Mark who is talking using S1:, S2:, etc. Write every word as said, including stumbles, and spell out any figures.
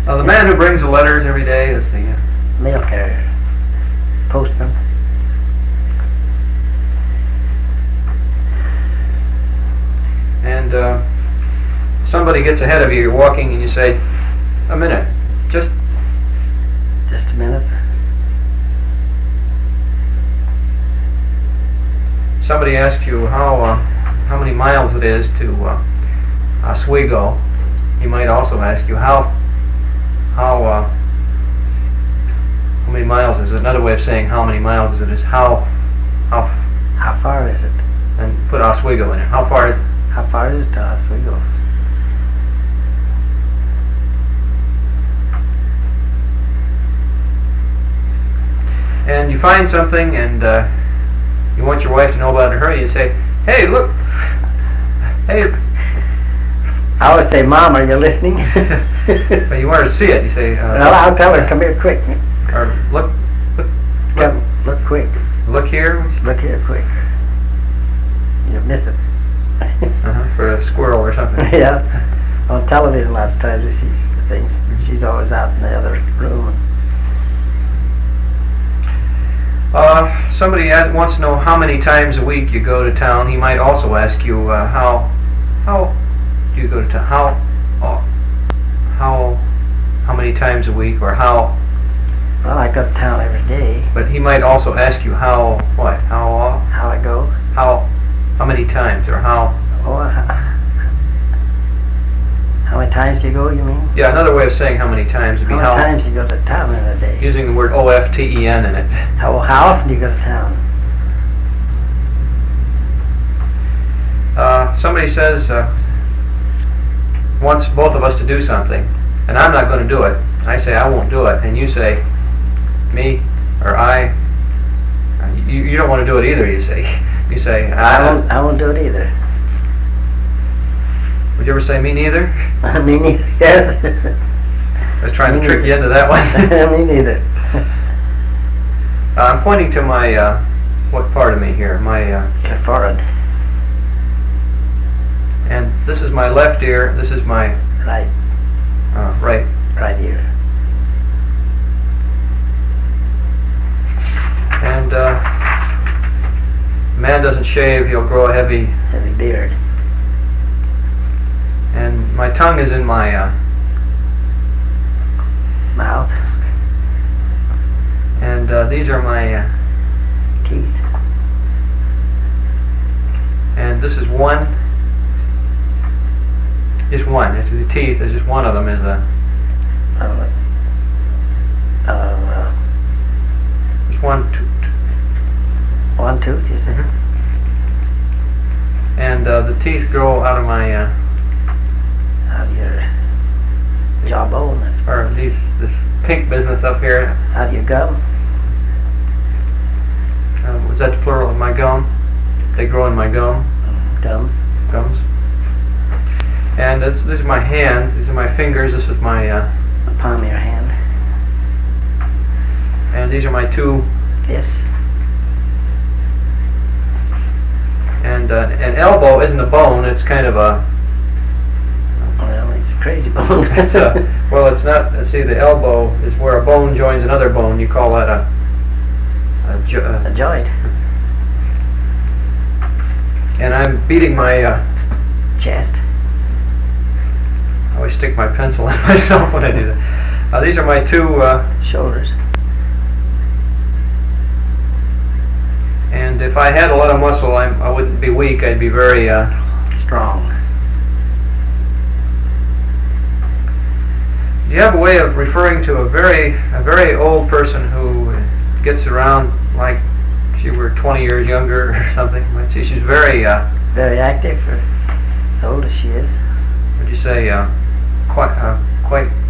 S1: Uh, the man who brings the letters every day is the... Uh,
S2: mail carrier. Postman.
S1: and uh, somebody gets ahead of you, you're walking, and you say, a minute, just...
S2: Just a minute.
S1: Somebody asks you how uh, how many miles it is to uh, Oswego. He might also ask you how how uh, how many miles is it? Another way of saying how many miles is it is how how
S2: How far is it?
S1: and put Oswego in it. How far is it?
S2: How far is it to Oswego?
S1: And you find something, and uh, you want your wife to know about it in a hurry. You say, "Hey, look! Hey!"
S2: I always say, Mom, are you listening?
S1: But you want her to see it. You say, uh,
S2: Well, I'll tell her, come here quick.
S1: or look, look, look,
S2: Come, look quick.
S1: look here.
S2: Look here quick. You'll miss it.
S1: Uh-huh, for a squirrel or something.
S2: Yeah. On television lots of times we see s- things. She's always out in the other room.
S1: Uh, somebody ad- wants to know how many times a week you go to town. He might also ask you uh, how how do you go to town? How uh, how how many times a week, or how?
S2: Well, I go to town every day.
S1: But he might also ask you how what? How uh,
S2: How I go?
S1: how how many times, or how?
S2: Oh, h- how many times you go, you mean?
S1: Yeah, another way of saying how many times would be
S2: How many
S1: how,
S2: times you go to town in a day?
S1: using the word O F T E N in it.
S2: How, how often do you go to town?
S1: Uh, somebody says uh, wants both of us to do something, and I'm not going to do it. I say I won't do it, and you say me or I. uh, You, you don't want to do it either. You say you say
S2: I
S1: I.
S2: won't, I won't do it either.
S1: Would you ever say me neither?
S2: Me neither, yes.
S1: I was trying
S2: Me
S1: to trick you
S2: neither.
S1: into that one.
S2: Me neither.
S1: uh, I'm pointing to my uh, what part of me here? My uh,
S2: Your forehead.
S1: and this is my left ear. This is my
S2: Right,
S1: uh, right.
S2: right here.
S1: And uh, man doesn't shave, he'll grow a heavy,
S2: Heavy beard.
S1: and my tongue is in my, uh,
S2: Mouth.
S1: and uh, these are my, uh,
S2: Teeth.
S1: and this is one, just one, it's the teeth, it's just one of them is a,
S2: Uh, uh,
S1: just one tooth.
S2: one tooth, you say?
S1: Mhm. And uh, the teeth grow out of my, uh,
S2: Out of your jawbone, I suppose.
S1: or these, this pink business up here,
S2: Out of your gum.
S1: uh, was that the plural of my gum? They grow in my gum.
S2: Gums.
S1: Gums. And this, these are my hands, these are my fingers, this is my, uh,
S2: The palm of your hand.
S1: and these are my two,
S2: This.
S1: and uh, an elbow isn't a bone, it's kind of a,
S2: Well, it's a crazy bone.
S1: it's a, well it's not, uh, see the elbow is where a bone joins another bone, you call that a, a, jo-
S2: A
S1: uh,
S2: joint.
S1: and I'm beating my, uh,
S2: Chest.
S1: I always stick my pencil in myself when I do that. Uh, these are my two, uh,
S2: Shoulders.
S1: and if I had a lot of muscle, I'm, I wouldn't be weak, I'd be very, uh,
S2: Strong.
S1: do you have a way of referring to a very, a very old person who gets around like she were twenty years younger or something? Like she, she's very, uh,
S2: Very active for as old as she is.
S1: would you say, uh, quite, uh, quite